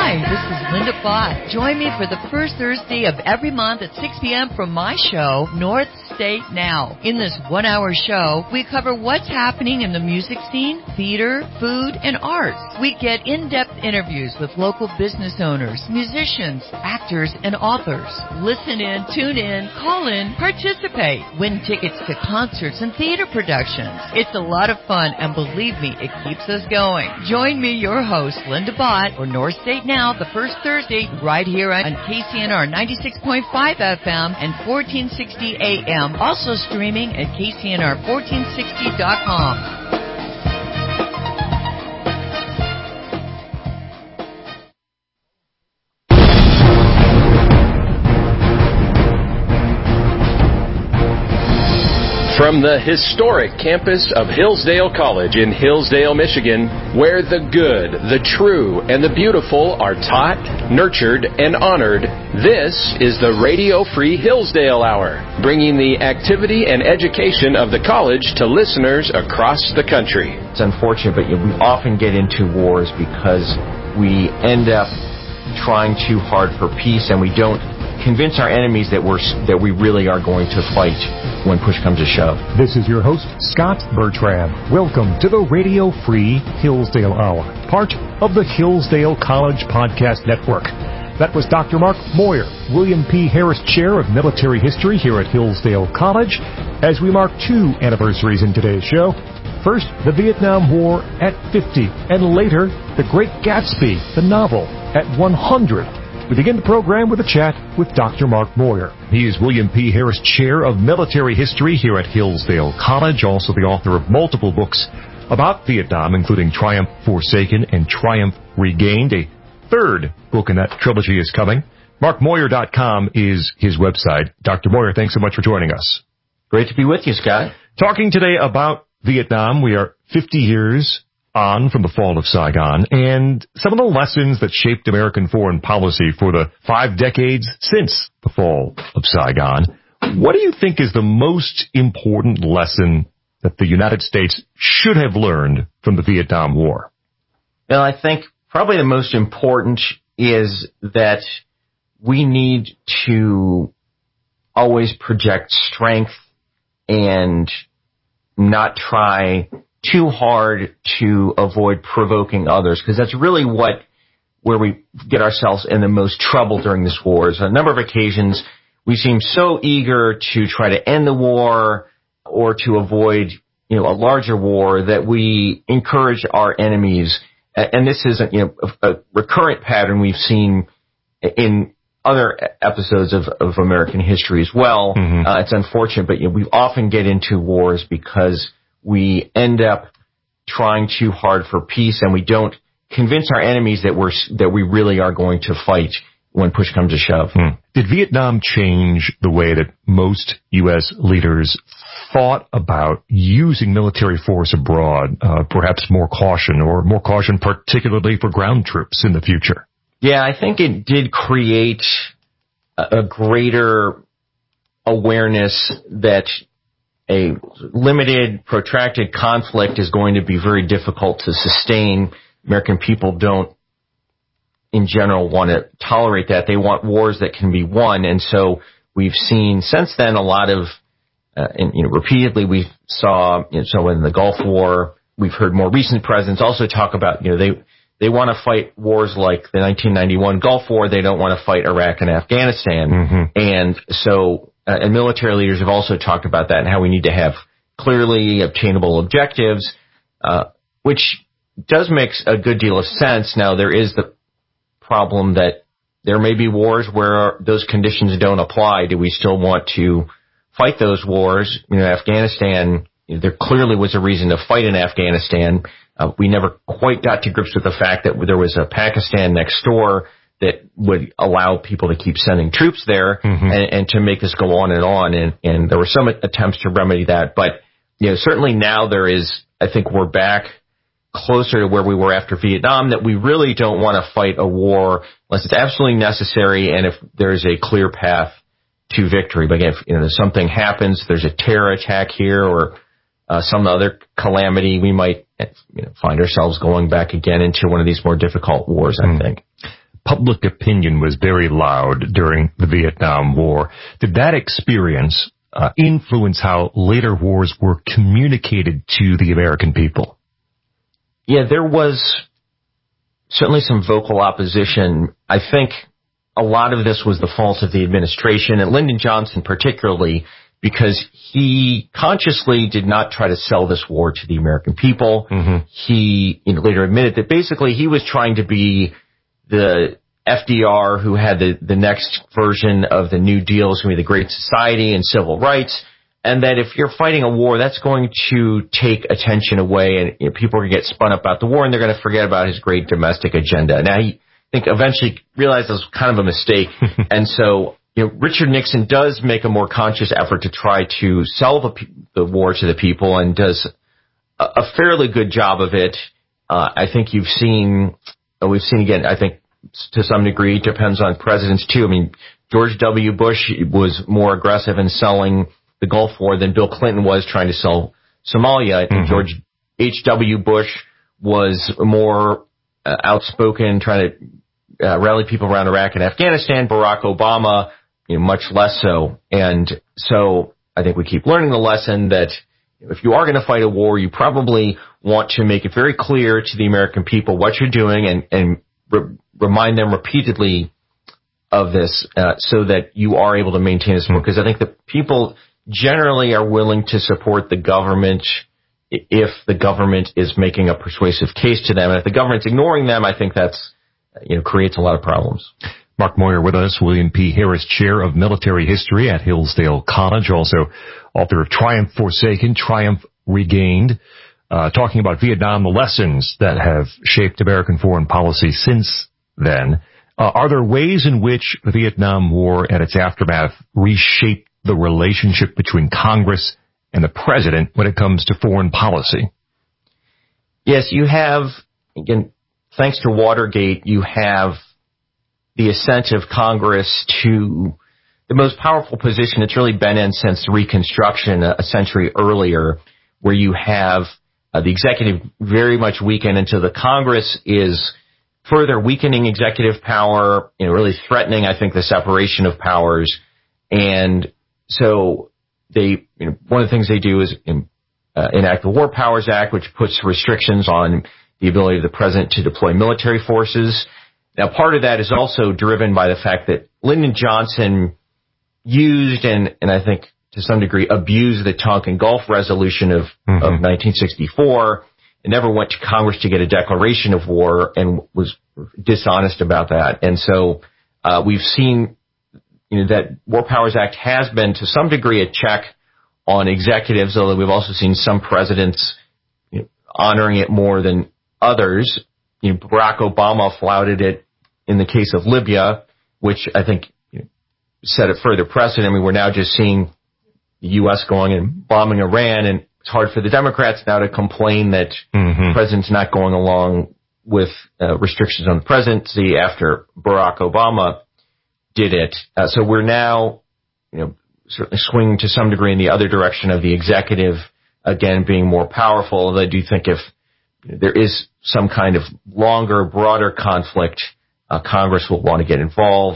Hi, this is Linda Bott. Join me for the first Thursday of every month at 6 p.m. from my show, North State Now. In this one-hour show, we cover what's happening in the music scene, theater, food, and arts. We get in-depth interviews with local business owners, musicians, actors, and authors. Listen in, tune in, call in, participate, win tickets to concerts and theater productions. It's a lot of fun, and believe me, it keeps us going. Join me, your host, Linda Bott, for North State Now, the first Thursday, right here on KCNR 96.5 FM and 1460 AM. Also streaming at KCNR1460.com. From the historic campus of Hillsdale College in Hillsdale, Michigan, where the good, the true, and the beautiful are taught, nurtured, and honored, this is the Radio Free Hillsdale Hour, bringing the activity and education of the college to listeners across the country. It's unfortunate, but we often get into wars because we end up trying too hard for peace, and we don't convince our enemies that we really are going to fight when push comes to shove. This is your host, Scott Bertram. Welcome to the Radio Free Hillsdale Hour, part of the Hillsdale College Podcast Network. That was Dr. Mark Moyer, William P. Harris Chair of Military History here at Hillsdale College, as we mark two anniversaries in today's show. First, the Vietnam War at 50, and later, The Great Gatsby, the novel, at 100. We begin the program with a chat with Dr. Mark Moyer. He is William P. Harris Chair of Military History here at Hillsdale College, also the author of multiple books about Vietnam, including Triumph Forsaken and Triumph Regained. A third book in that trilogy is coming. MarkMoyer.com is his website. Dr. Moyer, thanks so much for joining us. Great to be with you, Scott. Talking today about Vietnam. We are 50 years on from the fall of Saigon, and some of the lessons that shaped American foreign policy for the 5 decades since the fall of Saigon. What do you think is the most important lesson that the United States should have learned from the Vietnam War? Well, I think probably the most important is that we need to always project strength and not try too hard to avoid provoking others, because that's really where we get ourselves in the most trouble during this war. On a number of occasions, we seem so eager to try to end the war or to avoid, a larger war that we encourage our enemies. And this is a recurrent pattern we've seen in other episodes of American history as well. Mm-hmm. It's unfortunate, but we often get into wars because we end up trying too hard for peace, and we don't convince our enemies that we really are going to fight when push comes to shove. Did Vietnam change the way that most U.S. leaders thought about using military force abroad? Perhaps more caution particularly for ground troops in the future? Yeah, I think it did create a greater awareness that a limited, protracted conflict is going to be very difficult to sustain. American people don't, in general, want to tolerate that. They want wars that can be won. And so we've seen since then a lot of, repeatedly we saw, so in the Gulf War, we've heard more recent presidents also talk about, they want to fight wars like the 1991 Gulf War. They don't want to fight Iraq and Afghanistan. Mm-hmm. And so, and military leaders have also talked about that and how we need to have clearly obtainable objectives, which does make a good deal of sense. Now, there is the problem that there may be wars where those conditions don't apply. Do we still want to fight those wars? Afghanistan, there clearly was a reason to fight in Afghanistan. We never quite got to grips with the fact that there was a Pakistan next door that would allow people to keep sending troops there, mm-hmm. and to make this go on. And there were some attempts to remedy that. But, certainly now I think we're back closer to where we were after Vietnam, that we really don't want to fight a war unless it's absolutely necessary and if there's a clear path to victory. But again, if something happens, there's a terror attack here or some other calamity, we might find ourselves going back again into one of these more difficult wars, I think. public opinion was very loud during the Vietnam War. Did that experience influence how later wars were communicated to the American people? Yeah, there was certainly some vocal opposition. I think a lot of this was the fault of the administration, and Lyndon Johnson particularly, because he consciously did not try to sell this war to the American people. Mm-hmm. He later admitted that basically he was trying to be the FDR who had the next version of the New Deal, is going to be the Great Society and civil rights, and that if you're fighting a war, that's going to take attention away, and people are going to get spun up about the war, and they're going to forget about his great domestic agenda. Now, I think eventually realized it was kind of a mistake, and so Richard Nixon does make a more conscious effort to try to sell the war to the people, and does a fairly good job of it. I think we've seen again, I think to some degree, it depends on presidents too. I mean, George W. Bush was more aggressive in selling the Gulf War than Bill Clinton was trying to sell Somalia. Mm-hmm. George H.W. Bush was more outspoken, trying to rally people around Iraq and Afghanistan. Barack Obama, much less so. And so I think we keep learning the lesson that if you are going to fight a war, you probably want to make it very clear to the American people what you're doing, and remind them repeatedly of this, so that you are able to maintain this war. Because I think the people generally are willing to support the government if the government is making a persuasive case to them. And if the government's ignoring them, I think that's creates a lot of problems. Mark Moyer with us, William P. Harris Chair of Military History at Hillsdale College, also author of Triumph Forsaken, Triumph Regained, talking about Vietnam, the lessons that have shaped American foreign policy since then. Are there ways in which the Vietnam War and its aftermath reshaped the relationship between Congress and the president when it comes to foreign policy? Yes, you have, again, thanks to Watergate, you have the ascent of Congress to the most powerful position it's really been in since Reconstruction a century earlier, where you have the executive very much weakened until the Congress is further weakening executive power, really threatening, I think, the separation of powers. And so they, one of the things they do is enact the War Powers Act, which puts restrictions on the ability of the president to deploy military forces. Now, part of that is also driven by the fact that Lyndon Johnson used and I think to some degree abused the Tonkin Gulf Resolution of 1964 and never went to Congress to get a declaration of war and was dishonest about that. And so we've seen that War Powers Act has been to some degree a check on executives, although we've also seen some presidents honoring it more than others. Barack Obama flouted it in the case of Libya, which I think set a further precedent. I mean, we're now just seeing the U.S. going and bombing Iran, and it's hard for the Democrats now to complain that the president's not going along with restrictions on the presidency after Barack Obama did it. So we're now, certainly swinging to some degree in the other direction of the executive, again, being more powerful. And I do think if there is some kind of longer, broader conflict, Congress will want to get involved.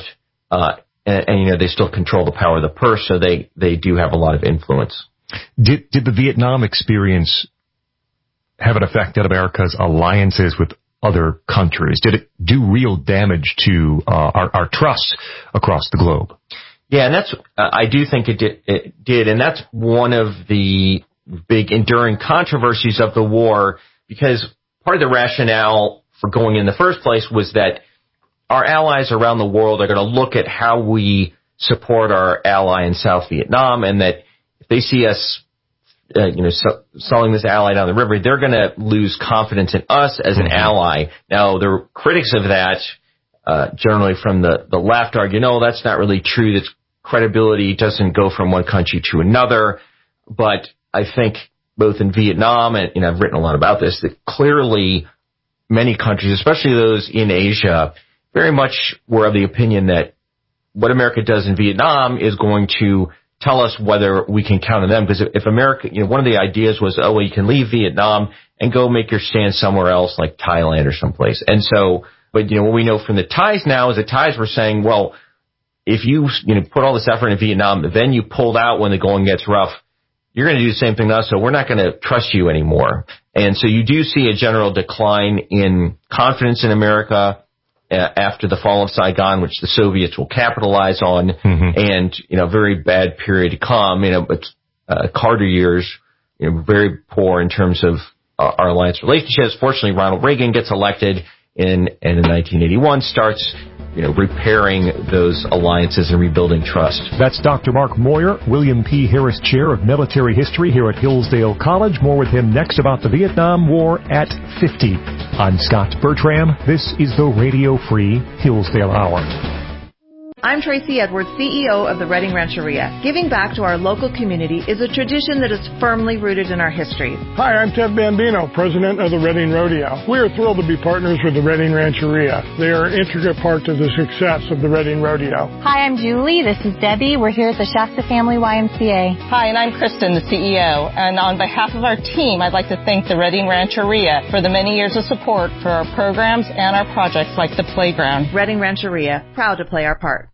And they still control the power of the purse, so they do have a lot of influence. Did the Vietnam experience have an effect on America's alliances with other countries? Did it do real damage to our trust across the globe? Yeah, and that's I do think it did, and that's one of the big enduring controversies of the war, because part of the rationale for going in the first place was that our allies around the world are going to look at how we support our ally in South Vietnam, and that if they see us, selling this ally down the river, they're going to lose confidence in us as an ally. Now, the critics of that, generally from the left, argue, no, that's not really true. That credibility doesn't go from one country to another. But I think both in Vietnam, and I've written a lot about this, that clearly many countries, especially those in Asia, very much were of the opinion that what America does in Vietnam is going to tell us whether we can count on them. Because if America, one of the ideas was, you can leave Vietnam and go make your stand somewhere else like Thailand or someplace. And so But, what we know from the Thais now is the Thais were saying, well, if you put all this effort in Vietnam, then you pulled out when the going gets rough, you're going to do the same thing to us, so we're not going to trust you anymore. And so you do see a general decline in confidence in America after the fall of Saigon, which the Soviets will capitalize on, and, a very bad period to come. Carter years, very poor in terms of our alliance relationships. Fortunately, Ronald Reagan gets elected and in 1981 starts repairing those alliances and rebuilding trust. That's Dr. Mark Moyer, William P. Harris Chair of Military History here at Hillsdale College. More with him next about the Vietnam War at 50. I'm Scott Bertram. This is the Radio Free Hillsdale Hour. I'm Tracy Edwards, CEO of the Redding Rancheria. Giving back to our local community is a tradition that is firmly rooted in our history. Hi, I'm Ted Bambino, president of the Redding Rodeo. We are thrilled to be partners with the Redding Rancheria. They are an intricate part to the success of the Redding Rodeo. Hi, I'm Julie. This is Debbie. We're here at the Shasta Family YMCA. Hi, and I'm Kristen, the CEO. And on behalf of our team, I'd like to thank the Redding Rancheria for the many years of support for our programs and our projects like the playground. Redding Rancheria, proud to play our part.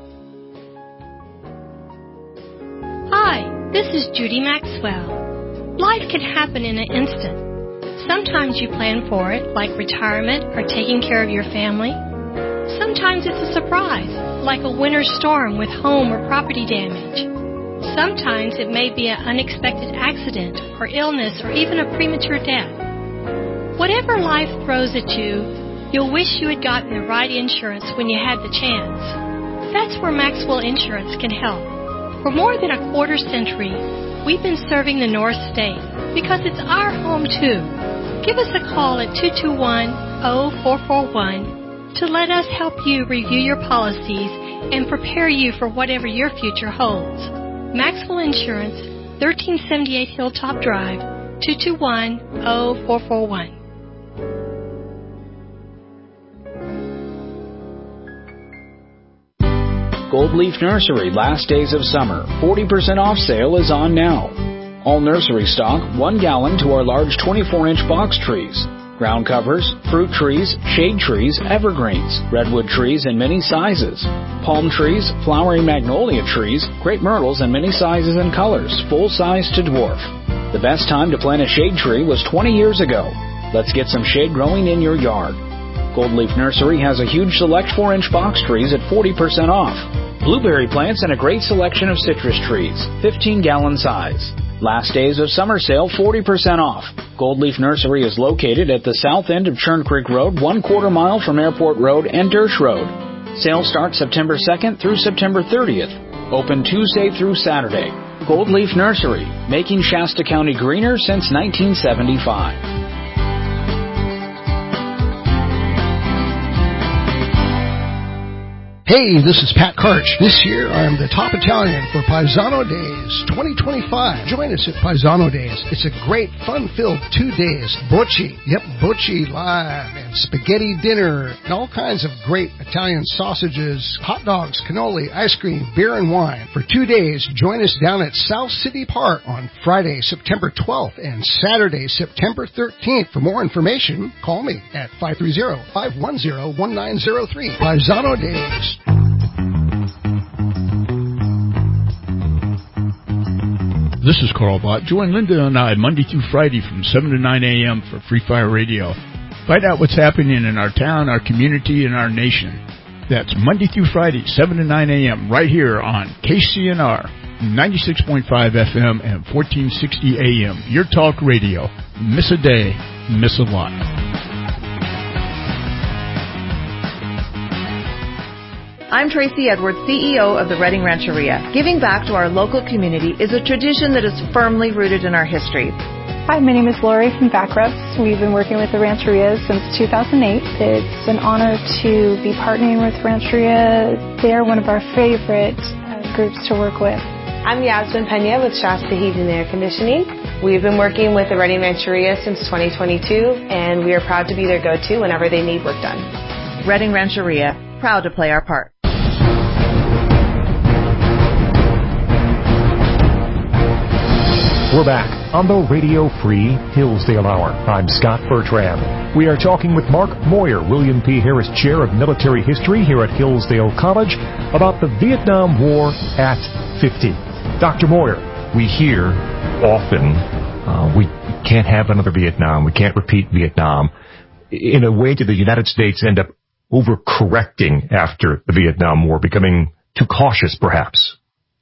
Hi, this is Judy Maxwell. Life can happen in an instant. Sometimes you plan for it, like retirement or taking care of your family. Sometimes it's a surprise, like a winter storm with home or property damage. Sometimes it may be an unexpected accident or illness or even a premature death. Whatever life throws at you, you'll wish you had gotten the right insurance when you had the chance. That's where Maxwell Insurance can help. For more than a quarter century, we've been serving the North State because it's our home too. Give us a call at 221-0441 to let us help you review your policies and prepare you for whatever your future holds. Maxwell Insurance, 1378 Hilltop Drive, 221-0441. Gold Leaf Nursery Last Days of Summer 40% off sale is on now. All nursery stock 1 gallon to our large 24-inch box trees, ground covers, fruit trees, shade trees, evergreens, redwood trees in many sizes, palm trees, flowering magnolia trees, crepe myrtles in many sizes and colors, full size to dwarf. The best time to plant a shade tree was 20 years ago. Let's get some shade growing in your yard. Gold Leaf Nursery has a huge select 4-inch box trees at 40% off. Blueberry plants and a great selection of citrus trees, 15-gallon size. Last Days of Summer Sale, 40% off. Gold Leaf Nursery is located at the south end of Churn Creek Road, 1/4 mile from Airport Road and Dersh Road. Sale starts September 2nd through September 30th. Open Tuesday through Saturday. Gold Leaf Nursery, making Shasta County greener since 1975. Hey, this is Pat Karch. This year, I'm the top Italian for Paisano Days 2025. Join us at Paisano Days. It's a great, fun-filled 2 days. Bocce, Bocce live, and spaghetti dinner, and all kinds of great Italian sausages, hot dogs, cannoli, ice cream, beer, and wine. For 2 days, join us down at South City Park on Friday, September 12th, and Saturday, September 13th. For more information, call me at 530-510-1903. Paisano Days. This is Carl Bott. Join Linda and I Monday through Friday from 7 to 9 a.m. for Free Fire Radio. Find out what's happening in our town, our community, and our nation. That's Monday through Friday, 7 to 9 a.m. right here on KCNR, 96.5 FM and 1460 AM. Your talk radio. Miss a day, miss a lot. I'm Tracy Edwards, CEO of the Redding Rancheria. Giving back to our local community is a tradition that is firmly rooted in our history. Hi, my name is Lori from Backrest. We've been working with the Rancheria since 2008. It's an honor to be partnering with Rancheria. They are one of our favorite groups to work with. I'm Yasmin Pena with Shasta Heating and Air Conditioning. We've been working with the Redding Rancheria since 2022, and we are proud to be their go-to whenever they need work done. Redding Rancheria, proud to play our part. We're back on the Radio Free Hillsdale Hour. I'm Scott Bertram. We are talking with Mark Moyer, William P. Harris Chair of Military History here at Hillsdale College, about the Vietnam War at 50. Dr. Moyer, we hear often we can't have another Vietnam. We can't repeat Vietnam. In a way, did the United States end up overcorrecting after the Vietnam War, becoming too cautious, perhaps?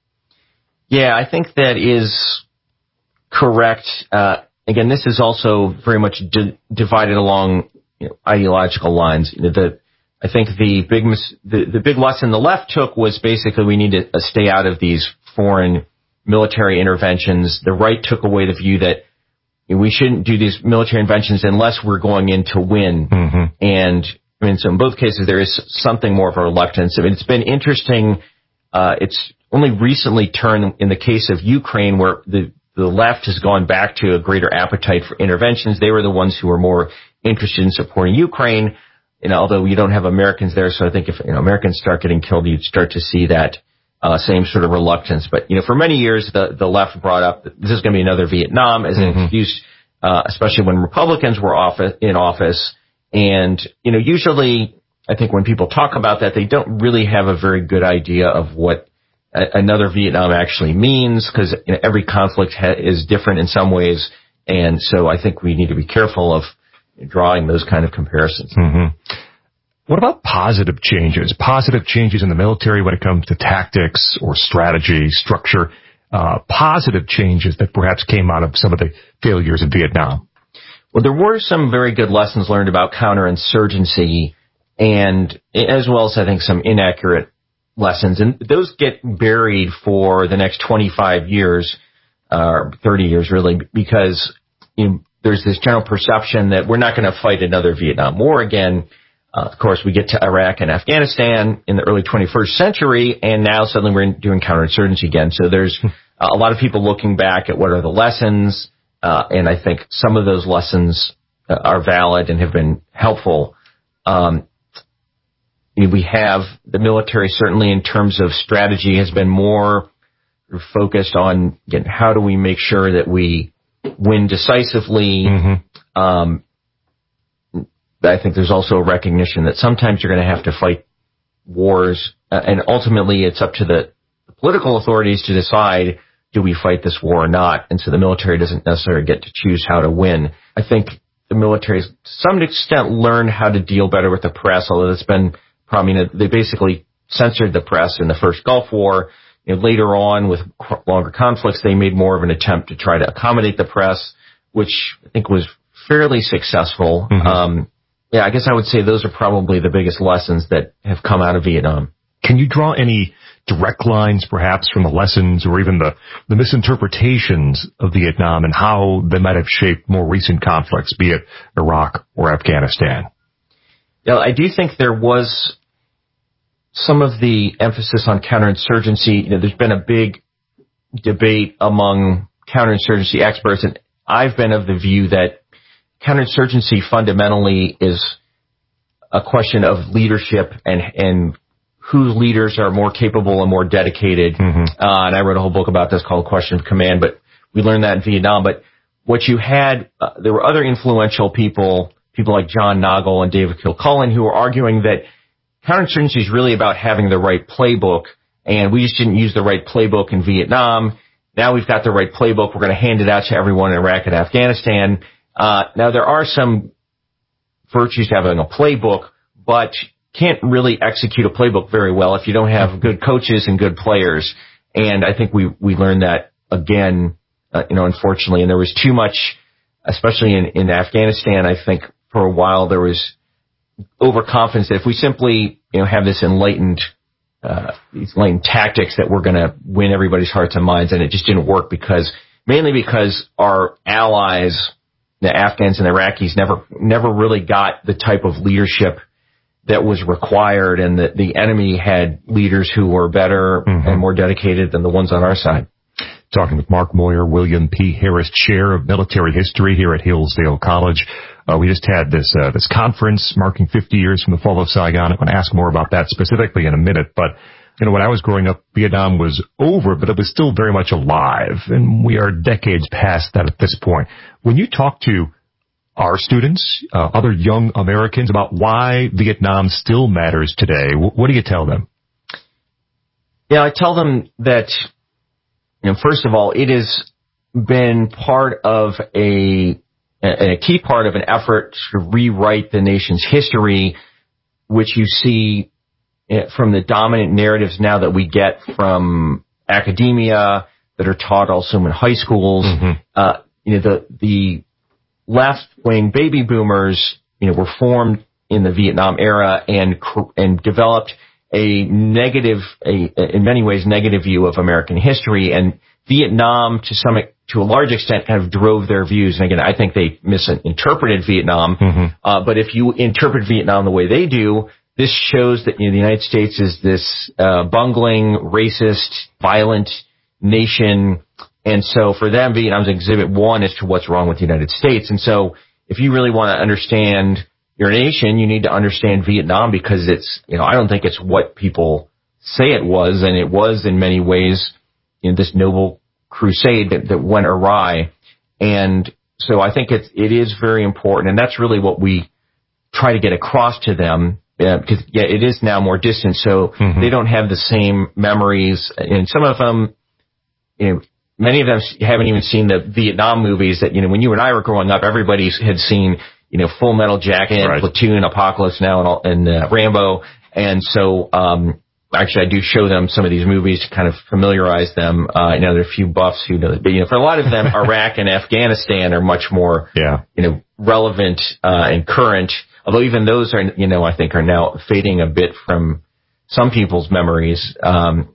Yeah, I think that is correct. Again, this is also very much divided along ideological lines. I think the big lesson the left took was basically we need to stay out of these foreign military interventions. The right took away the view that we shouldn't do these military interventions unless we're going in to win. Mm-hmm. And I mean, so in both cases, there is something more of a reluctance. I mean, it's been interesting. It's only recently turned in the case of Ukraine where the left has gone back to a greater appetite for interventions. They were the ones who were more interested in supporting Ukraine. Although you don't have Americans there, so I think if Americans start getting killed, you'd start to see that same sort of reluctance. But for many years, the left brought up that this is going to be another Vietnam as an excuse, especially when Republicans were in office. And usually, I think when people talk about that, they don't really have a very good idea of what another Vietnam actually means, because every conflict is different in some ways. And so I think we need to be careful of drawing those kind of comparisons. Mm-hmm. What about positive changes? Positive changes in the military when it comes to tactics or strategy, structure, positive changes that perhaps came out of some of the failures in Vietnam? Well, there were some very good lessons learned about counterinsurgency, and as well as I think some inaccurate lessons. And those get buried for the next 25 years, 30 years really, because there's this general perception that we're not going to fight another Vietnam War again. Of course, we get to Iraq and Afghanistan in the early 21st century, and now suddenly we're doing counterinsurgency again. So there's a lot of people looking back at what are the lessons, and I think some of those lessons are valid and have been helpful. We have the military, certainly in terms of strategy, has been more focused on, again, how do we make sure that we win decisively. Mm-hmm. I think there's also a recognition that sometimes you're going to have to fight wars, and ultimately it's up to the political authorities to decide, do we fight this war or not? And so the military doesn't necessarily get to choose how to win. I think the military has to some extent learned how to deal better with the press, although it's been prominent. They basically censored the press in the first Gulf War. Later on, with longer conflicts, they made more of an attempt to try to accommodate the press, which I think was fairly successful. Mm-hmm. I guess I would say those are probably the biggest lessons that have come out of Vietnam. Can you draw any direct lines, perhaps, from the lessons or even the misinterpretations of Vietnam and how they might have shaped more recent conflicts, be it Iraq or Afghanistan? Yeah, I do think there was some of the emphasis on counterinsurgency. There's been a big debate among counterinsurgency experts, and I've been of the view that counterinsurgency fundamentally is a question of leadership and whose leaders are more capable and more dedicated. Mm-hmm. And I wrote a whole book about this called Question of Command, but we learned that in Vietnam. But what you had, there were other influential people like John Nagel and David Kilcullen, who were arguing that counterinsurgency is really about having the right playbook, and we just didn't use the right playbook in Vietnam. Now we've got the right playbook. We're going to hand it out to everyone in Iraq and Afghanistan. Now, there are some virtues to having a playbook, but can't really execute a playbook very well if you don't have good coaches and good players. And I think we learned that again, unfortunately. And there was too much, especially in Afghanistan, I think for a while there was overconfidence that if we simply, have this enlightened, these enlightened tactics that we're going to win everybody's hearts and minds. And it just didn't work mainly because our allies, the Afghans and Iraqis, never really got the type of leadership that was required, and that the enemy had leaders who were better and more dedicated than the ones on our side. Talking with Mark Moyer, William P. Harris Chair of Military History here at Hillsdale College. We just had this conference marking 50 years from the fall of Saigon. I'm going to ask more about that specifically in a minute. But, when I was growing up, Vietnam was over, but it was still very much alive. And we are decades past that at this point. When you talk to our students, other young Americans, about why Vietnam still matters today, what do you tell them? Yeah, I tell them that, first of all, it has been part of a key part of an effort to rewrite the nation's history, which you see from the dominant narratives now that we get from academia that are taught also in high schools. The left-wing baby boomers, were formed in the Vietnam era and developed in many ways, negative view of American history. And Vietnam, to a large extent, kind of drove their views. And again, I think they misinterpreted Vietnam. But if you interpret Vietnam the way they do, this shows that the United States is this bungling, racist, violent nation. And so for them, Vietnam's exhibit one as to what's wrong with the United States. And so if you really want to understand your nation, you need to understand Vietnam, because it's, I don't think it's what people say it was. And it was in many ways, this noble crusade that went awry. And so I think it is very important. And that's really what we try to get across to them. Because it is now more distant, so they don't have the same memories, and some of them, many of them haven't even seen the Vietnam movies that when you and I were growing up, everybody had seen Full Metal Jacket, right, Platoon, Apocalypse Now, and Rambo, and so actually I do show them some of these movies to kind of familiarize them. There are a few buffs who know that, but for a lot of them, Iraq and Afghanistan are much more relevant and current. Although even those are, I think are now fading a bit from some people's memories. But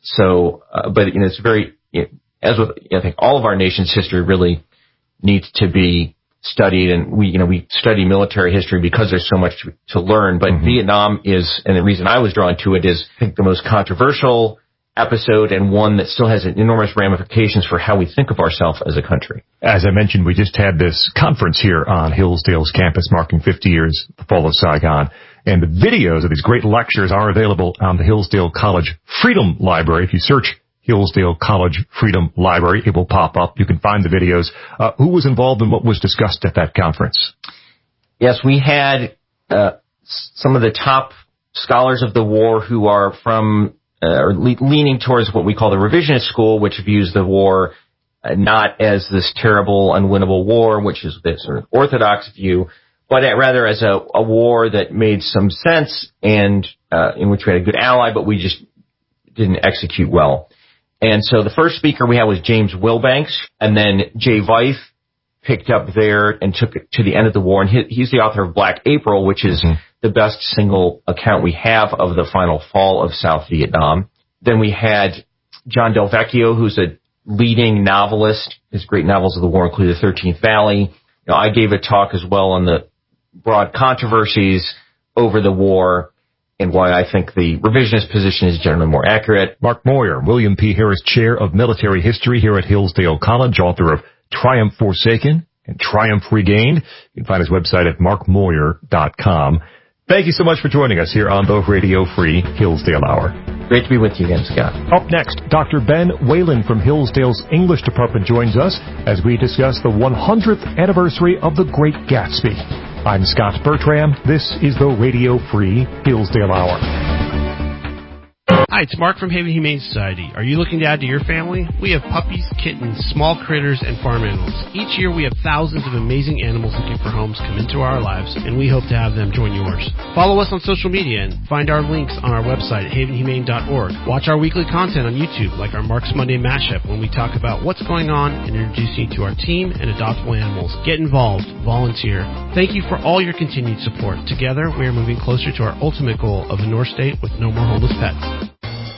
it's very, as with, I think all of our nation's history really needs to be studied. And we study military history because there's so much to learn. But Vietnam is, and the reason I was drawn to it is, I think, the most controversial episode, and one that still has enormous ramifications for how we think of ourselves as a country. As I mentioned, we just had this conference here on Hillsdale's campus marking 50 years the fall of Saigon. And the videos of these great lectures are available on the Hillsdale College Freedom Library. If you search Hillsdale College Freedom Library, it will pop up. You can find the videos. Who was involved in what was discussed at that conference? Yes, we had some of the top scholars of the war who are from leaning towards what we call the revisionist school, which views the war not as this terrible, unwinnable war, which is the sort of orthodox view, but rather as a war that made some sense and in which we had a good ally, but we just didn't execute well. And so the first speaker we had was James Wilbanks, and then Jay Veith picked up there and took it to the end of the war. And he's the author of Black April, which is the best single account we have of the final fall of South Vietnam. Then we had John Del Vecchio, who's a leading novelist. His great novels of the war include The 13th Valley. I gave a talk as well on the broad controversies over the war and why I think the revisionist position is generally more accurate. Mark Moyer, William P. Harris Chair of Military History here at Hillsdale College, author of Triumph Forsaken and Triumph Regained. You can find his website at markmoyer.com. Thank you so much for joining us here on the Radio Free Hillsdale Hour. Great to be with you again, Scott. Up next, Dr. Ben Whalen from Hillsdale's English Department joins us as we discuss the 100th anniversary of The Great Gatsby. I'm Scott Bertram. This is the Radio Free Hillsdale Hour. Hi, it's Mark from Haven Humane Society. Are you looking to add to your family? We have puppies, kittens, small critters, and farm animals. Each year we have thousands of amazing animals looking for homes come into our lives, and we hope to have them join yours. Follow us on social media and find our links on our website at havenhumane.org. Watch our weekly content on YouTube, like our Mark's Monday Mashup, when we talk about what's going on and introduce you to our team and adoptable animals. Get involved. Volunteer. Thank you for all your continued support. Together, we are moving closer to our ultimate goal of a North State with no more homeless pets.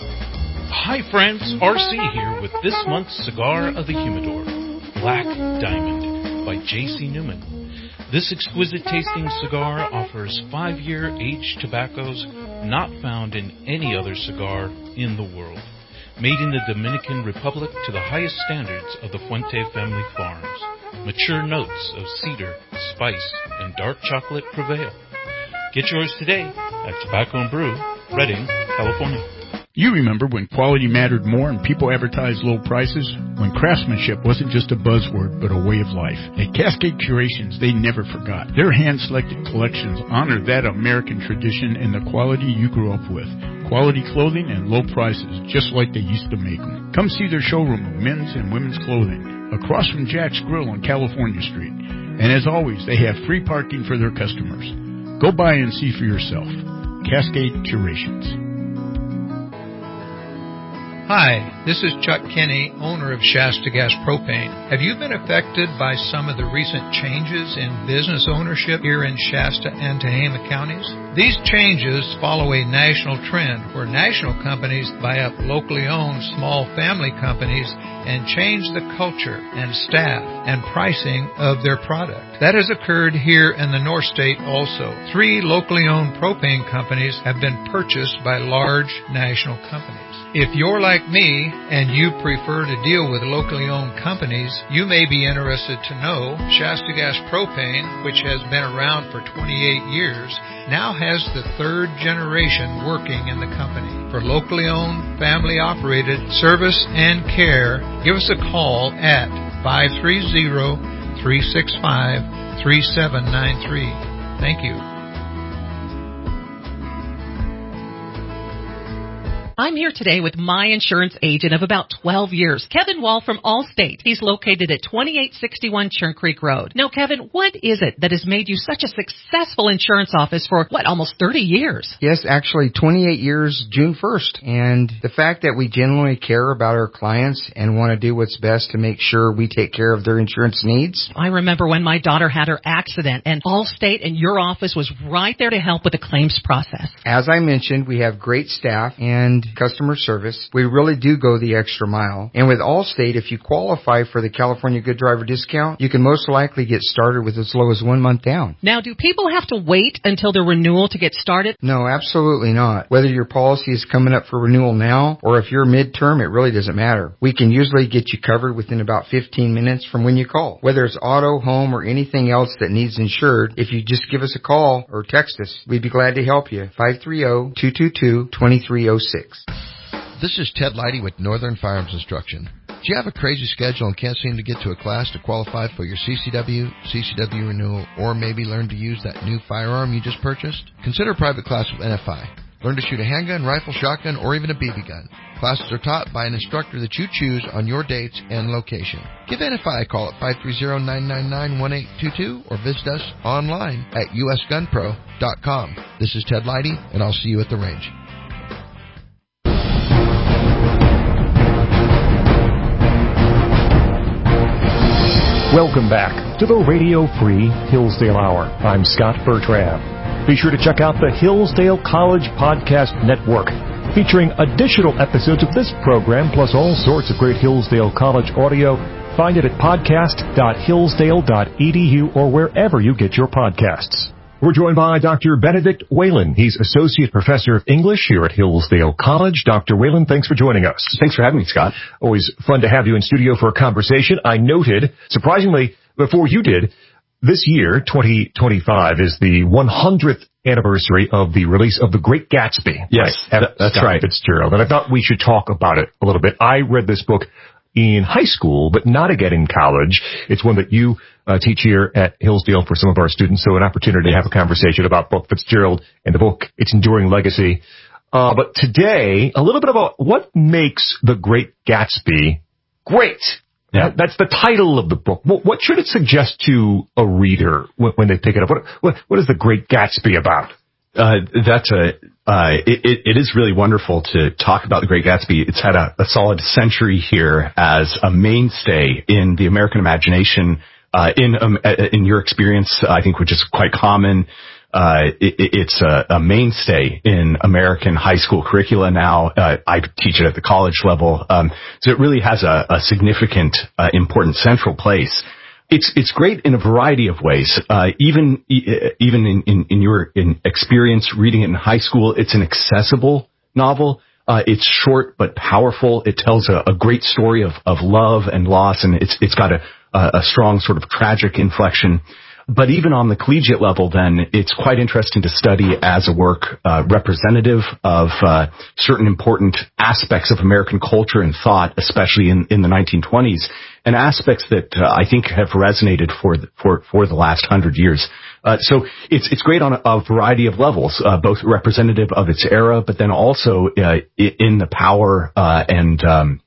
Hi friends, RC here with this month's Cigar of the Humidor, Black Diamond by J.C. Newman. This exquisite tasting cigar offers 5-year aged tobaccos not found in any other cigar in the world. Made in the Dominican Republic to the highest standards of the Fuente family farms. Mature notes of cedar, spice, and dark chocolate prevail. Get yours today at Tobacco and Brew, Redding, California. You remember when quality mattered more and people advertised low prices? When craftsmanship wasn't just a buzzword, but a way of life. At Cascade Curations, they never forgot. Their hand-selected collections honor that American tradition and the quality you grew up with. Quality clothing and low prices, just like they used to make them. Come see their showroom of men's and women's clothing, across from Jack's Grill on California Street. And as always, they have free parking for their customers. Go by and see for yourself. Cascade Curations. Hi, this is Chuck Kinney, owner of Shasta Gas Propane. Have you been affected by some of the recent changes in business ownership here in Shasta and Tehama counties? These changes follow a national trend where national companies buy up locally owned small family companies and change the culture and staff and pricing of their product. That has occurred here in the North State also. 3 locally owned propane companies have been purchased by large national companies. If you're like me and you prefer to deal with locally owned companies, you may be interested to know Shasta Gas Propane, which has been around for 28 years, now has the 3rd generation working in the company. For locally owned, family operated service and care, give us a call at 530-365-3793. Thank you. I'm here today with my insurance agent of about 12 years, Kevin Wall from Allstate. He's located at 2861 Churn Creek Road. Now, Kevin, what is it that has made you such a successful insurance office for, almost 30 years? Yes, actually 28 years, June 1st. And the fact that we genuinely care about our clients and want to do what's best to make sure we take care of their insurance needs. I remember when my daughter had her accident, and Allstate and your office was right there to help with the claims process. As I mentioned, we have great staff and customer service. We really do go the extra mile. And with Allstate, if you qualify for the California Good Driver discount, you can most likely get started with as low as 1 month down. Now, do people have to wait until their renewal to get started? No, absolutely not. Whether your policy is coming up for renewal now or if you're midterm, it really doesn't matter. We can usually get you covered within about 15 minutes from when you call. Whether it's auto, home, or anything else that needs insured, if you just give us a call or text us, we'd be glad to help you. 530-222-2306. This is Ted Leidy with Northern Firearms Instruction. Do you have a crazy schedule and can't seem to get to a class to qualify for your CCW renewal, or maybe learn to use that new firearm you just purchased? Consider a private class with NFI. Learn to shoot a handgun, rifle, shotgun, or even a BB gun. Classes are taught by an instructor that you choose on your dates and location. Give NFI a call at 530-999-1822 or visit us online at usgunpro.com. This is Ted Leidy, and I'll see you at the range. Welcome back to the Radio Free Hillsdale Hour. I'm Scott Bertram. Be sure to check out the Hillsdale College Podcast Network, featuring additional episodes of this program, plus all sorts of great Hillsdale College audio. Find it at podcast.hillsdale.edu or wherever you get your podcasts. We're joined by Dr. Benedict Whalen. He's Associate Professor of English here at Hillsdale College. Dr. Whalen, thanks for joining us. Thanks for having me, Scott. Always fun to have you in studio for a conversation. I noted, surprisingly, before you did, this year, 2025, is the 100th anniversary of the release of The Great Gatsby. Yes, that's right. Fitzgerald. And I thought we should talk about it a little bit. I read this book in high school, but not again in college. It's one that you teach here at Hillsdale for some of our students, so an opportunity to have a conversation about both Fitzgerald and the book, its enduring legacy. But today, a little bit about what makes The Great Gatsby great. Yeah. That's the title of the book. What should it suggest to a reader when they pick it up? What is The Great Gatsby about? It is really wonderful to talk about The Great Gatsby. It's had a solid century here as a mainstay in the American imagination. In your experience, I think, which is quite common, it's a mainstay in American high school curricula now. I teach it at the college level, so it really has a significant, important central place. It's great in a variety of ways. Even in your experience reading it in high school, it's an accessible novel. It's short but powerful. It tells a great story of love and loss, and it's got a strong sort of tragic inflection. But even on the collegiate level, then, it's quite interesting to study as a work representative of certain important aspects of American culture and thought, especially in the 1920s, and aspects that I think have resonated for the last 100 years. So it's great on a variety of levels, both representative of its era, but then also in the power and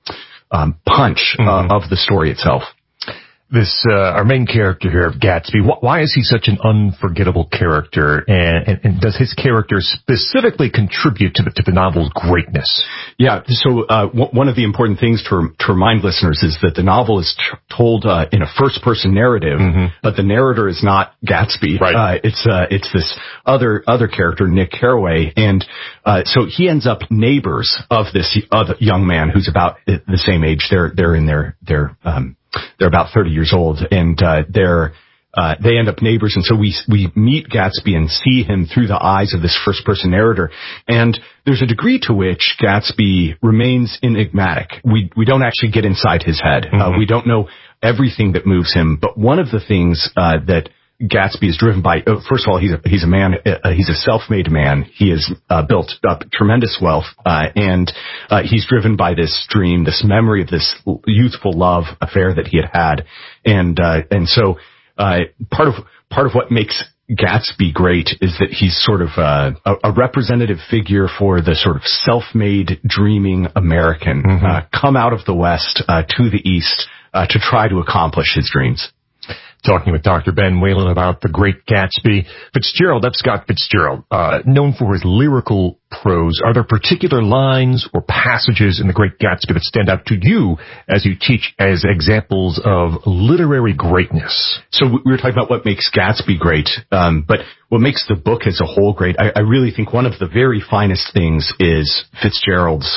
punch of the story itself. This, our main character here, Gatsby, why is he such an unforgettable character? And does his character specifically contribute to the novel's greatness? Yeah. So, one of the important things to remind listeners is that the novel is told, in a first person narrative, but the narrator is not Gatsby. Right. It's this other character, Nick Carraway. And, so he ends up neighbors of this other young man who's about the same age. They're in they're about 30 years old, and they end up neighbors. And so we meet Gatsby and see him through the eyes of this first person narrator. And there's a degree to which Gatsby remains enigmatic. We don't actually get inside his head. We don't know everything that moves him. But one of the things that Gatsby is driven by, first of all, he's a man, he's a self-made man. He has built up tremendous wealth, and he's driven by this dream, this memory of this youthful love affair that he had. And so part of what makes Gatsby great is that he's sort of a representative figure for the sort of self-made dreaming American, come out of the West to the East to try to accomplish his dreams. Talking with Dr. Ben Whalen about The Great Gatsby. Fitzgerald, F. Scott Fitzgerald, known for his lyrical prose. Are there particular lines or passages in The Great Gatsby that stand out to you as you teach as examples of literary greatness? So we were talking about what makes Gatsby great, but what makes the book as a whole great, I really think one of the very finest things is Fitzgerald's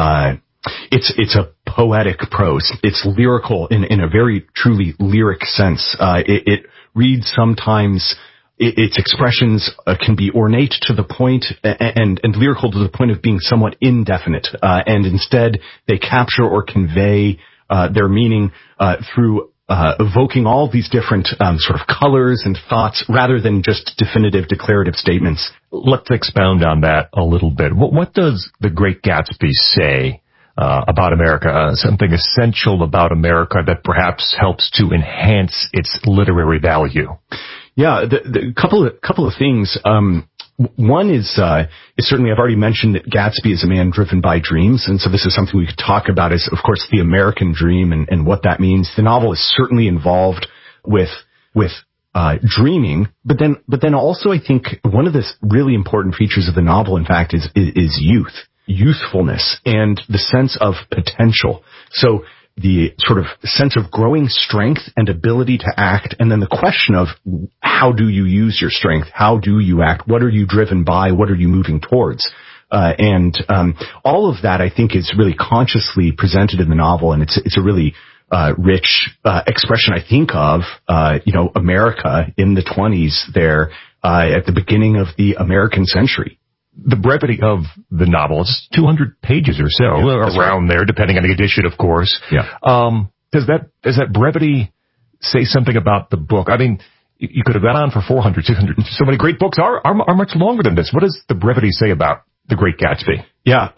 it's a poetic prose. It's lyrical in a very truly lyric sense. It reads sometimes, its expressions can be ornate to the point and lyrical to the point of being somewhat indefinite. And instead they capture or convey their meaning through evoking all these different sort of colors and thoughts rather than just definitive declarative statements. Let's expound on that a little bit. What does The Great Gatsby say about America, something essential about America that perhaps helps to enhance its literary value? Yeah, the couple of things. One is certainly, I've already mentioned that Gatsby is a man driven by dreams, and so this is something we could talk about is, of course, the American dream and what that means. The novel is certainly involved with dreaming, but then also I think one of the really important features of the novel, in fact, is youthfulness and the sense of potential. So the sort of sense of growing strength and ability to act, and then the question of how do you use your strength? How do you act? What are you driven by? What are you moving towards? And all of that, I think, is really consciously presented in the novel, and it's a really rich expression, I think, of America in the 1920s there at the beginning of the American century. The brevity of the novel is 200 pages or so, around there, depending on the edition, of course. Yeah. Does that brevity say something about the book? I mean, you could have gone on for 400, 600. So many great books are much longer than this. What does the brevity say about The Great Gatsby? Yeah.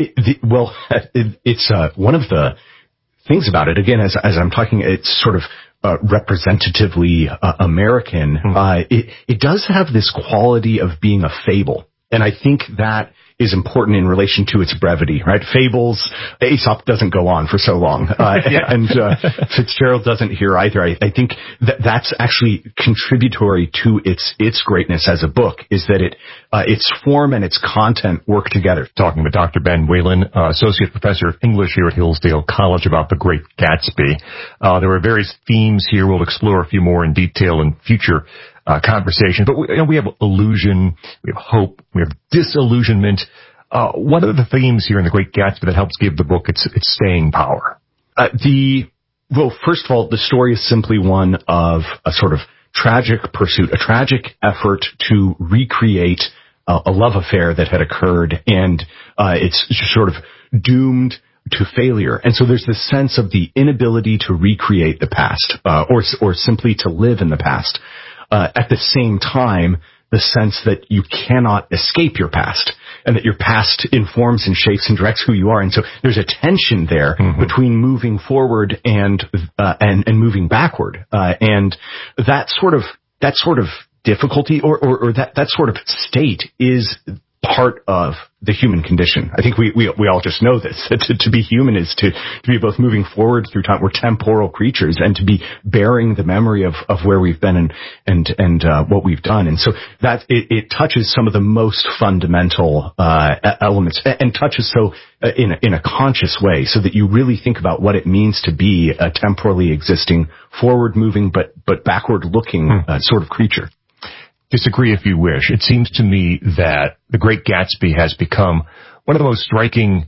It's one of the things about it. Again, as I'm talking, it's sort of representatively American. It does have this quality of being a fable. And I think that is important in relation to its brevity, right? Fables, Aesop doesn't go on for so long. And Fitzgerald doesn't here either. I think that's actually contributory to its greatness as a book, is that its form and its content work together. Talking with Dr. Ben Whalen, Associate Professor of English here at Hillsdale College, about The Great Gatsby. There are various themes here. We'll explore a few more in detail in future conversation, but we have illusion, we have hope, we have disillusionment. What are the themes here in The Great Gatsby that helps give the book its staying power? Well, first of all, the story is simply one of a sort of tragic pursuit, a tragic effort to recreate a love affair that had occurred, and it's sort of doomed to failure. And so there's this sense of the inability to recreate the past, or simply to live in the past. At the same time, the sense that you cannot escape your past, and that your past informs and shapes and directs who you are. And so there's a tension there between moving forward and moving backward. And that sort of difficulty or that sort of state is part of the human condition. I think we all just know this, that to be human is to be both moving forward through time. We're temporal creatures, and to be bearing the memory of where we've been and what we've done. And so that it touches some of the most fundamental elements, and touches so in a conscious way, so that you really think about what it means to be a temporally existing, forward moving but backward looking sort of creature. Disagree if you wish. It seems to me that The Great Gatsby has become one of the most striking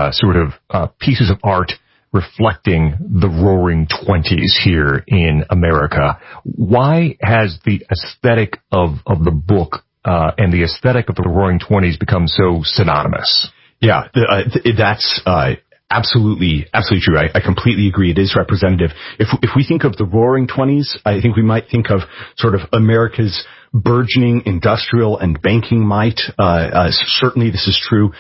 pieces of art reflecting the Roaring '20s here in America. Why has the aesthetic of the book and the aesthetic of the Roaring '20s become so synonymous? Yeah, that's absolutely true. I completely agree. It is representative. If we think of the Roaring '20s, I think we might think of sort of America's burgeoning industrial and banking might. Certainly this is true.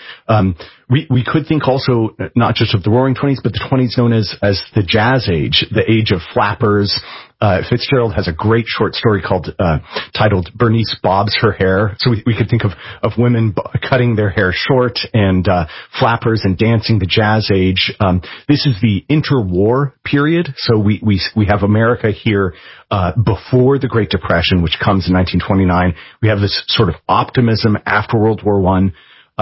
We could think also not just of the Roaring '20s, but the '20s known as the Jazz Age, the age of flappers. Fitzgerald has a great short story titled Bernice Bobs Her Hair. So we could think of women cutting their hair short and flappers and dancing, the Jazz Age. This is the interwar period. So we have America here before the Great Depression, which comes in 1929. We have this sort of optimism after World War I.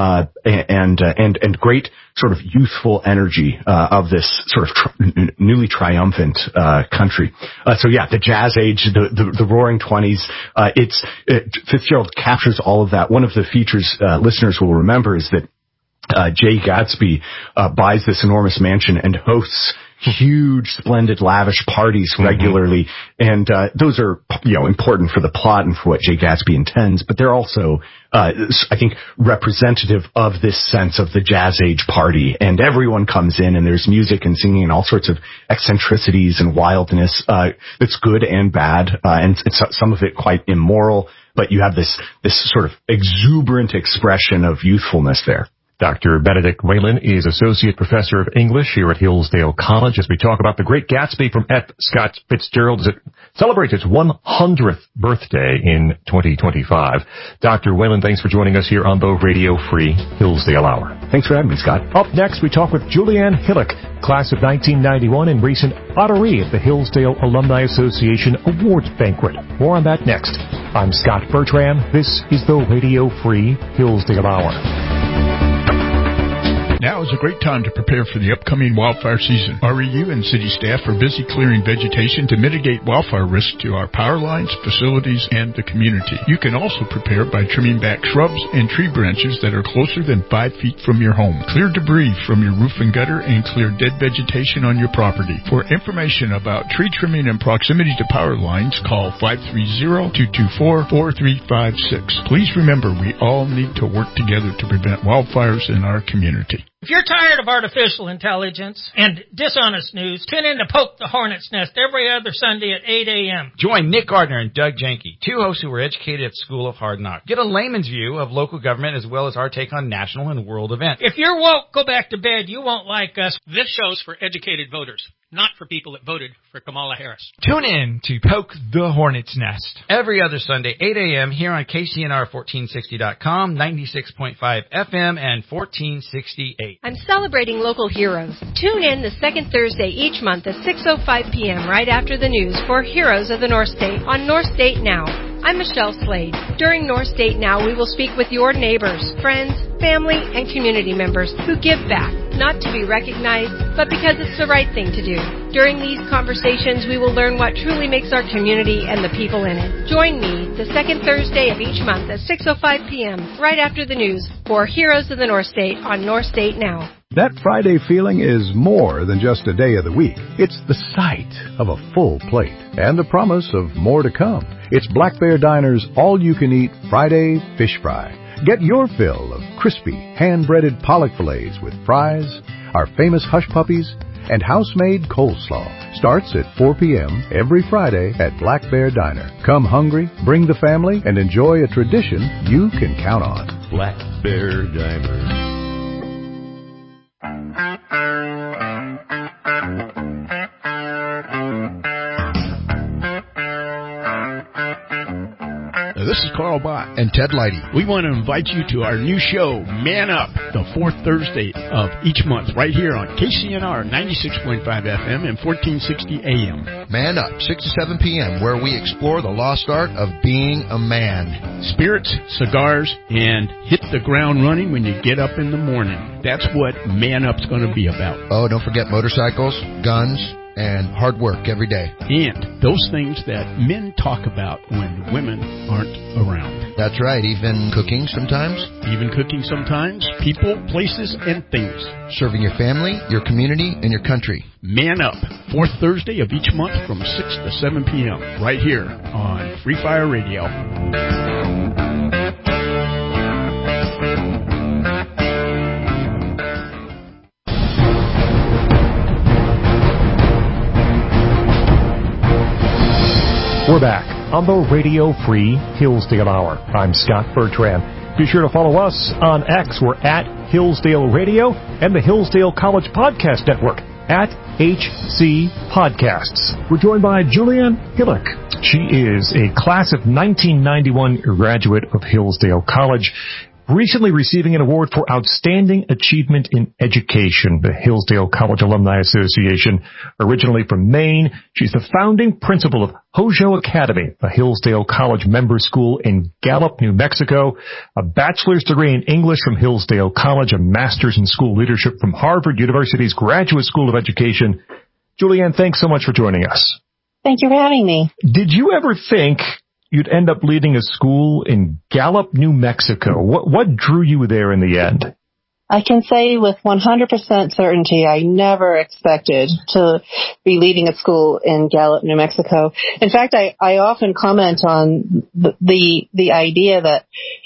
And great sort of youthful energy of this sort of newly triumphant country. So yeah, the Jazz Age, the Roaring '20s. Fitzgerald captures all of that. One of the features listeners will remember is that Jay Gatsby buys this enormous mansion and hosts huge, splendid, lavish parties regularly. And those are, important for the plot and for what Jay Gatsby intends, but they're also, I think, representative of this sense of the Jazz Age party. And everyone comes in, and there's music and singing and all sorts of eccentricities and wildness that's good and bad, and it's some of it quite immoral, but you have this sort of exuberant expression of youthfulness there. Dr. Benedict Whalen is Associate Professor of English here at Hillsdale College as we talk about The Great Gatsby from F. Scott Fitzgerald as it celebrates its 100th birthday in 2025. Dr. Whalen, thanks for joining us here on the Radio Free Hillsdale Hour. Thanks for having me, Scott. Up next, we talk with Julianne Hillock, class of 1991 and recent honoree at the Hillsdale Alumni Association Awards Banquet. More on that next. I'm Scott Bertram. This is the Radio Free Hillsdale Hour. Now is a great time to prepare for the upcoming wildfire season. REU and city staff are busy clearing vegetation to mitigate wildfire risk to our power lines, facilities, and the community. You can also prepare by trimming back shrubs and tree branches that are closer than 5 feet from your home. Clear debris from your roof and gutter and clear dead vegetation on your property. For information about tree trimming and proximity to power lines, call 530-224-4356. Please remember, we all need to work together to prevent wildfires in our community. If you're tired of artificial intelligence and dishonest news, tune in to Poke the Hornet's Nest every other Sunday at 8 a.m. Join Nick Gardner and Doug Janke, two hosts who were educated at School of Hard Knocks. Get a layman's view of local government as well as our take on national and world events. If you're woke, go back to bed. You won't like us. This show's for educated voters, not for people that voted for Kamala Harris. Tune in to Poke the Hornet's Nest every other Sunday, 8 a.m. here on KCNR1460.com, 96.5 FM, and 1460 I'm celebrating local heroes. Tune in the second Thursday each month at 6:05 p.m. right after the news for Heroes of the North State on North State Now. I'm Michelle Slade. During North State Now, we will speak with your neighbors, friends, family, and community members who give back, not to be recognized, but because it's the right thing to do. During these conversations, we will learn what truly makes our community and the people in it. Join me the second Thursday of each month at 6:05 p.m. right after the news for Heroes of the North State on North State Now. That Friday feeling is more than just a day of the week. It's the sight of a full plate and the promise of more to come. It's Black Bear Diner's all-you-can-eat Friday fish fry. Get your fill of crispy, hand-breaded pollock fillets with fries, our famous hush puppies, and house-made coleslaw. Starts at 4 p.m. every Friday at Black Bear Diner. Come hungry, bring the family, and enjoy a tradition you can count on. Black Bear Diner. This is Carl Bott and Ted Leidy. We want to invite you to our new show, Man Up, the fourth Thursday of each month, right here on KCNR 96.5 FM and 1460 AM. Man Up, 6 to 7 p.m., where we explore the lost art of being a man. Spirits, cigars, and hit the ground running when you get up in the morning. That's what Man Up's going to be about. Oh, don't forget motorcycles, guns, and hard work every day. And those things that men talk about when women aren't around. That's right, even cooking sometimes. People, places, and things. Serving your family, your community, and your country. Man Up, fourth Thursday of each month from 6 to 7 p.m. right here on Free Fire Radio. We're back on the Radio Free Hillsdale Hour. I'm Scott Bertrand. Be sure to follow us on X. We're at Hillsdale Radio and the Hillsdale College Podcast Network at HC Podcasts. We're joined by Julianne Hillock. She is a class of 1991 graduate of Hillsdale College, recently receiving an award for Outstanding Achievement in Education, the Hillsdale College Alumni Association. Originally from Maine, she's the founding principal of Hojo Academy, a Hillsdale College member school in Gallup, New Mexico, a bachelor's degree in English from Hillsdale College, a master's in school leadership from Harvard University's Graduate School of Education. Julianne, thanks so much for joining us. Thank you for having me. Did you ever think you'd end up leading a school in Gallup, New Mexico? What drew you there in the end? I can say with 100% certainty, I never expected to be leading a school in Gallup, New Mexico. In fact, I often comment on the idea that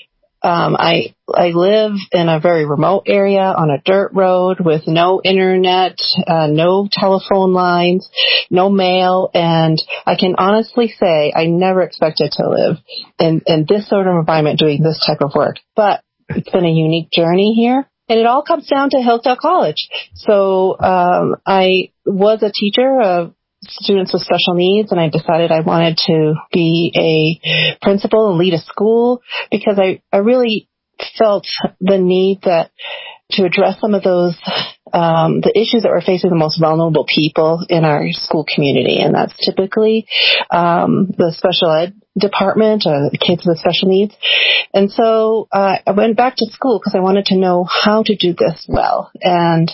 I live in a very remote area on a dirt road with no internet, no telephone lines, no mail, and I can honestly say I never expected to live in this sort of environment doing this type of work. But it's been a unique journey here, and it all comes down to Hillsdale College. So I was a teacher of students with special needs, and I decided I wanted to be a principal and lead a school because I really felt the need that to address some of those the issues that were facing the most vulnerable people in our school community, and that's typically the special ed department or the kids with special needs. And so I went back to school because I wanted to know how to do this well, and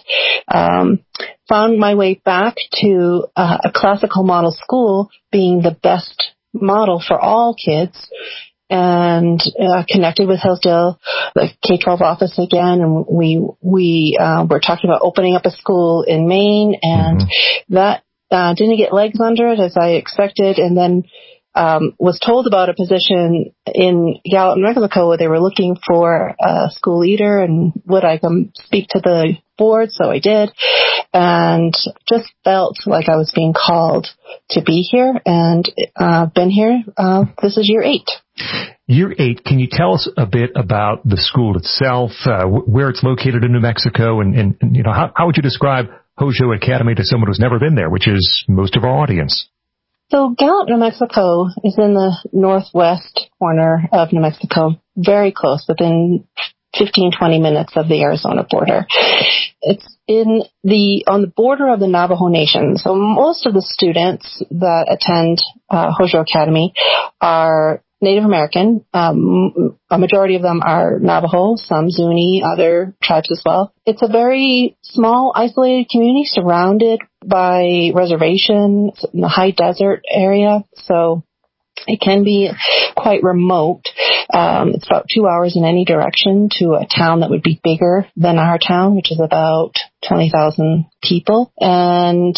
found my way back to a classical model school being the best model for all kids, and connected with Hillsdale, the K-12 office again, and we were talking about opening up a school in Maine, and that didn't get legs under it as I expected, and then was told about a position in Gallup, New Mexico, where they were looking for a school leader, and would I come speak to the board? So I did, and just felt like I was being called to be here, and been here. This is year 8. Year 8, can you tell us a bit about the school itself, where it's located in New Mexico, and you know, how would you describe Hojo Academy to someone who's never been there, which is most of our audience? So Gallup, New Mexico is in the northwest corner of New Mexico, very close, within 15, 20 minutes of the Arizona border. It's on the border of the Navajo Nation. So most of the students that attend Hojo Academy are Native American. A majority of them are Navajo, some Zuni, other tribes as well. It's a very small, isolated community surrounded by reservations in the high desert area. So it can be quite remote. It's about 2 hours in any direction to a town that would be bigger than our town, which is about 20,000 people. And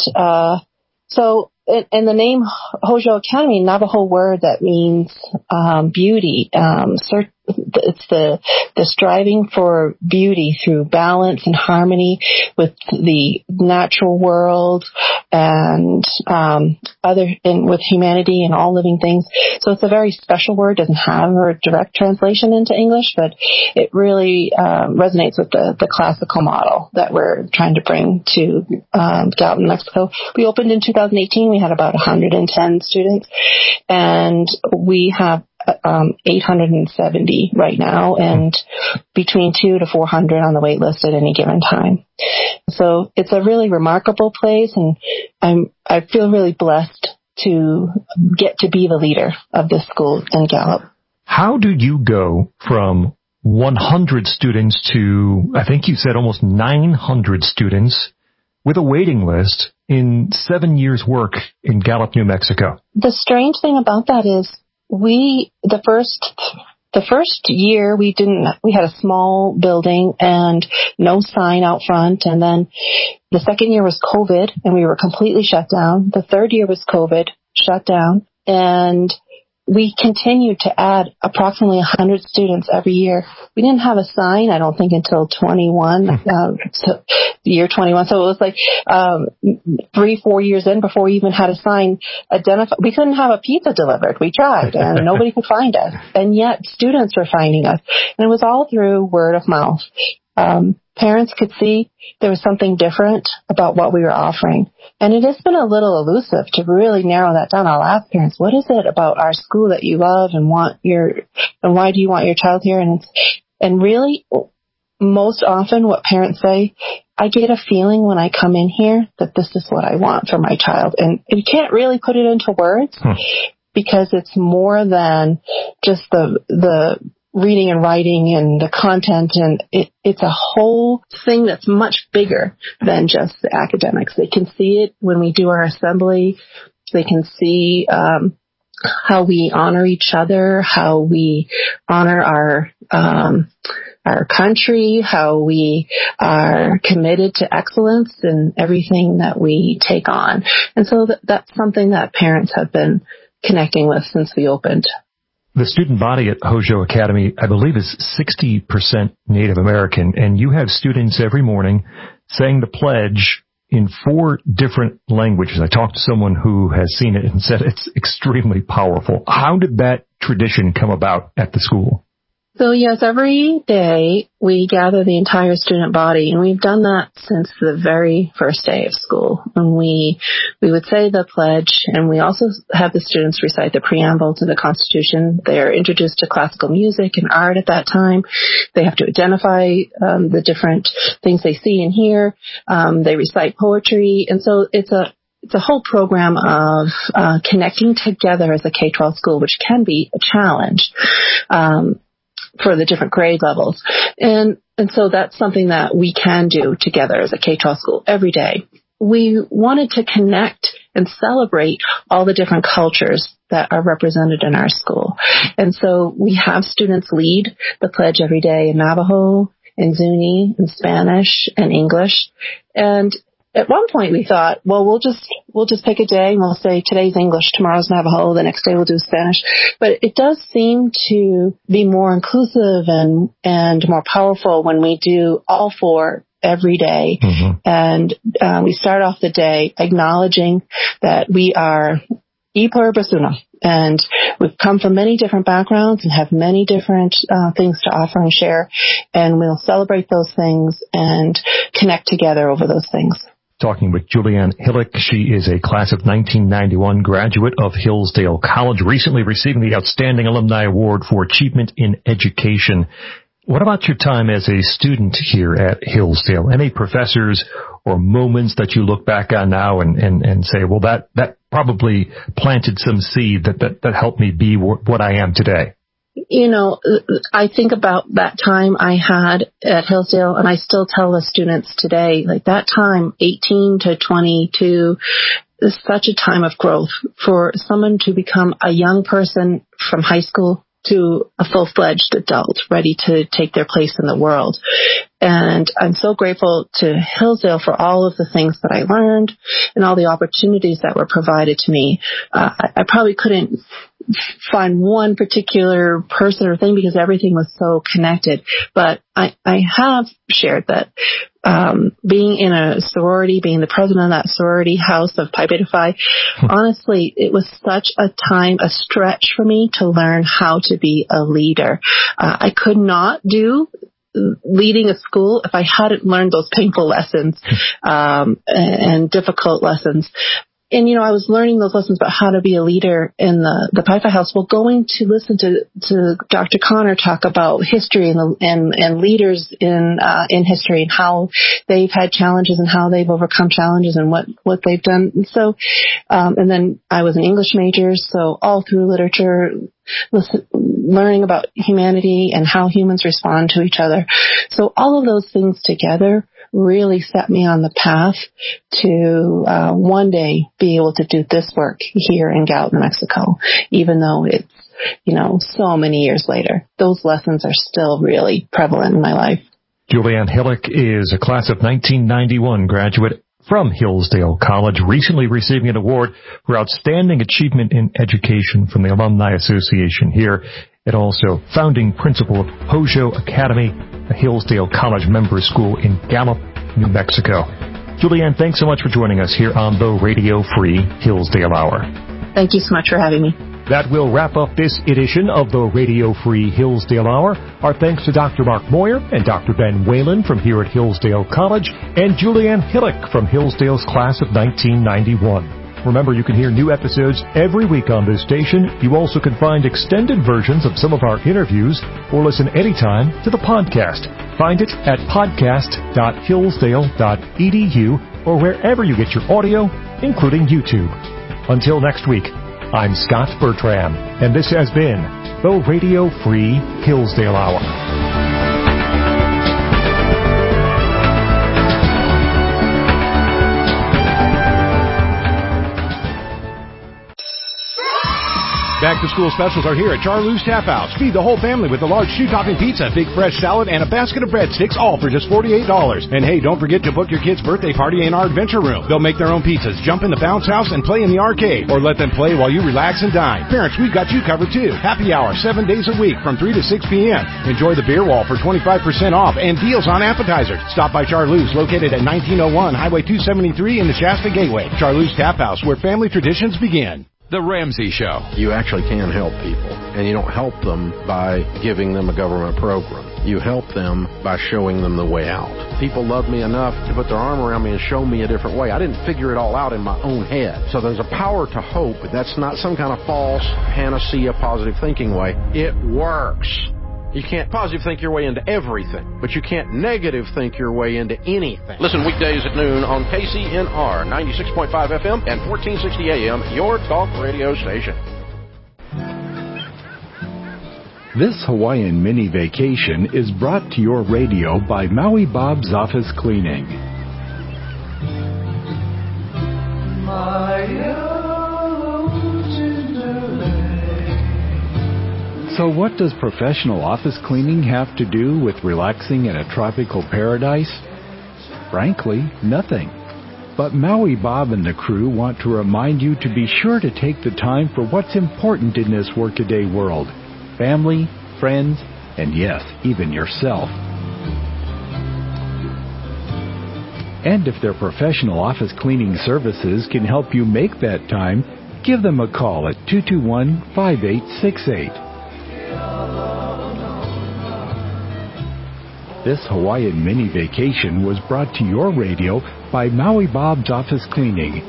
and the name Hojo Academy, Navajo word that means beauty, it's the striving for beauty through balance and harmony with the natural world and with humanity and all living things. So it's a very special word. Doesn't have a direct translation into English, but it really resonates with the classical model that we're trying to bring to Gallup, New Mexico. We opened in 2018. We had about 110 students, and we have 870 right now, and between 200 to 400 on the wait list at any given time. So it's a really remarkable place, and I feel really blessed to get to be the leader of this school in Gallup. How do you go from 100 students to, I think you said almost 900 students with a waiting list in 7 years' work in Gallup, New Mexico? The strange thing about that is the first year we had a small building and no sign out front. And then the second year was COVID and we were completely shut down. The third year was COVID, shut down. And we continued to add approximately 100 students every year. We didn't have a sign, I don't think, until 21, year 21. So it was like 3-4 years in before we even had a sign identified. We couldn't have a pizza delivered. We tried, and nobody could find us. And yet students were finding us. And it was all through word of mouth. Parents could see there was something different about what we were offering. And it has been a little elusive to really narrow that down. I'll ask parents, what is it about our school that you love and why do you want your child here? And really, most often what parents say, I get a feeling when I come in here that this is what I want for my child. And you can't really put it into words because it's more than just the reading and writing and the content, and it's a whole thing that's much bigger than just the academics. They can see it when we do our assembly. They can see how we honor each other, how we honor our country, how we are committed to excellence in everything that we take on. And so that's something that parents have been connecting with since we opened. The student body at Hojo Academy, I believe, is 60% Native American, and you have students every morning saying the pledge in 4 different languages. I talked to someone who has seen it and said it's extremely powerful. How did that tradition come about at the school? So yes, every day we gather the entire student body, and we've done that since the very first day of school. And we would say the pledge, and we also have the students recite the preamble to the Constitution. They're introduced to classical music and art at that time. They have to identify the different things they see and hear. They recite poetry, and so it's a whole program of connecting together as a K-12 school, which can be a challenge for the different grade levels. And so that's something that we can do together as a K-12 school every day. We wanted to connect and celebrate all the different cultures that are represented in our school. And so we have students lead the pledge every day in Navajo, in Zuni, in Spanish, and English. And at one point we thought, well, we'll just pick a day and we'll say today's English, tomorrow's Navajo, the next day we'll do Spanish. But it does seem to be more inclusive and more powerful when we do all 4 every day. Mm-hmm. And we start off the day acknowledging that we are y pluribus unum, and we've come from many different backgrounds and have many different things to offer and share, and we'll celebrate those things and connect together over those things. Talking with Julianne Hillick. She is a class of 1991 graduate of Hillsdale College, recently receiving the Outstanding Alumni Award for Achievement in Education. What about your time as a student here at Hillsdale? Any professors or moments that you look back on now and say, well, that probably planted some seed that helped me be what I am today? You know, I think about that time I had at Hillsdale, and I still tell the students today, like that time, 18 to 22, is such a time of growth for someone to become a young person from high school to a full-fledged adult ready to take their place in the world. And I'm so grateful to Hillsdale for all of the things that I learned and all the opportunities that were provided to me. I probably couldn't find one particular person or thing because everything was so connected. But I have shared that being in a sorority, being the president of that sorority house of Pi Beta Phi, honestly, it was such a stretch for me to learn how to be a leader. I could not do leading a school if I hadn't learned those painful lessons and difficult lessons. And, I was learning those lessons about how to be a leader in the Pi Phi house. Well, going to listen to Dr. Connor talk about history and leaders in history and how they've had challenges and how they've overcome challenges and what they've done. And so, and then I was an English major, so all through literature, learning about humanity and how humans respond to each other. So all of those things together really set me on the path to one day be able to do this work here in Gallup, New Mexico, even though it's, so many years later. Those lessons are still really prevalent in my life. Julianne Hillick is a class of 1991 graduate from Hillsdale College, recently receiving an award for outstanding achievement in education from the Alumni Association here, and also founding principal of Hojo Academy, a Hillsdale College member school in Gallup, New Mexico. Julianne, thanks so much for joining us here on the Radio Free Hillsdale Hour. Thank you so much for having me. That will wrap up this edition of the Radio Free Hillsdale Hour. Our thanks to Dr. Mark Moyer and Dr. Ben Whalen from here at Hillsdale College and Julianne Hillick from Hillsdale's class of 1991. Remember, you can hear new episodes every week on this station. You also can find extended versions of some of our interviews or listen anytime to the podcast. Find it at podcast.hillsdale.edu or wherever you get your audio, including YouTube. Until next week, I'm Scott Bertram, and this has been the Radio Free Hillsdale Hour. Back-to-school specials are here at Charloo's Tap House. Feed the whole family with a large shoe-topping pizza, big fresh salad, and a basket of breadsticks, all for just $48. And hey, don't forget to book your kid's birthday party in our adventure room. They'll make their own pizzas, jump in the bounce house, and play in the arcade. Or let them play while you relax and dine. Parents, we've got you covered too. Happy hour 7 days a week from 3 to 6 p.m. Enjoy the beer wall for 25% off and deals on appetizers. Stop by Charloo's, located at 1901 Highway 273 in the Shasta Gateway. Charloo's Tap House, where family traditions begin. The Ramsey Show. You actually can help people, and you don't help them by giving them a government program. You help them by showing them the way out. People love me enough to put their arm around me and show me a different way. I didn't figure it all out in my own head. So there's a power to hope. That's not some kind of false panacea positive thinking way. It works. You can't positive think your way into everything, but you can't negative think your way into anything. Listen weekdays at noon on KCNR 96.5 FM and 1460 AM, your talk radio station. This Hawaiian mini vacation is brought to your radio by Maui Bob's Office Cleaning. So what does professional office cleaning have to do with relaxing in a tropical paradise? Frankly, nothing. But Maui Bob and the crew want to remind you to be sure to take the time for what's important in this workaday world. Family, friends, and yes, even yourself. And if their professional office cleaning services can help you make that time, give them a call at 221-5868. This Hawaiian mini vacation was brought to your radio by Maui Bob's Office Cleaning,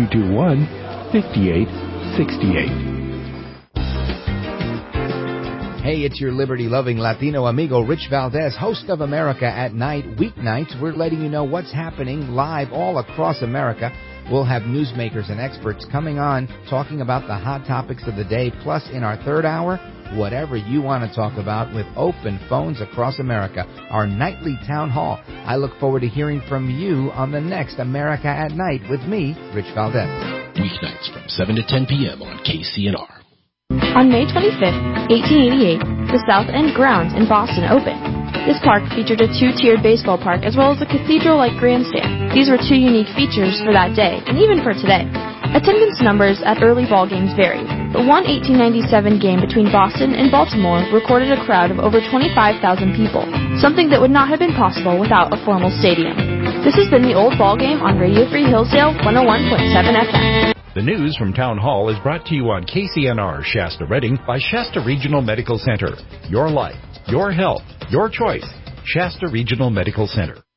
221-5868. Hey, it's your liberty-loving Latino amigo, Rich Valdez, host of America at Night. Weeknights, we're letting you know what's happening live all across America. We'll have newsmakers and experts coming on, talking about the hot topics of the day. Plus, in our third hour, whatever you want to talk about with open phones across America. Our nightly town hall. I look forward to hearing from you on the next America at Night with me, Rich Valdez. Weeknights from 7 to 10 p.m. on KCNR. On May 25th, 1888, the South End grounds in Boston opened. This park featured a two-tiered baseball park as well as a cathedral-like grandstand. These were two unique features for that day, and even for today. Attendance numbers at early ball games varied. The 1897 game between Boston and Baltimore recorded a crowd of over 25,000 people, something that would not have been possible without a formal stadium. This has been the Old Ball Game on Radio Free Hillsdale 101.7 FM. The news from Town Hall is brought to you on KCNR Shasta Redding by Shasta Regional Medical Center. Your life, your health, your choice. Shasta Regional Medical Center.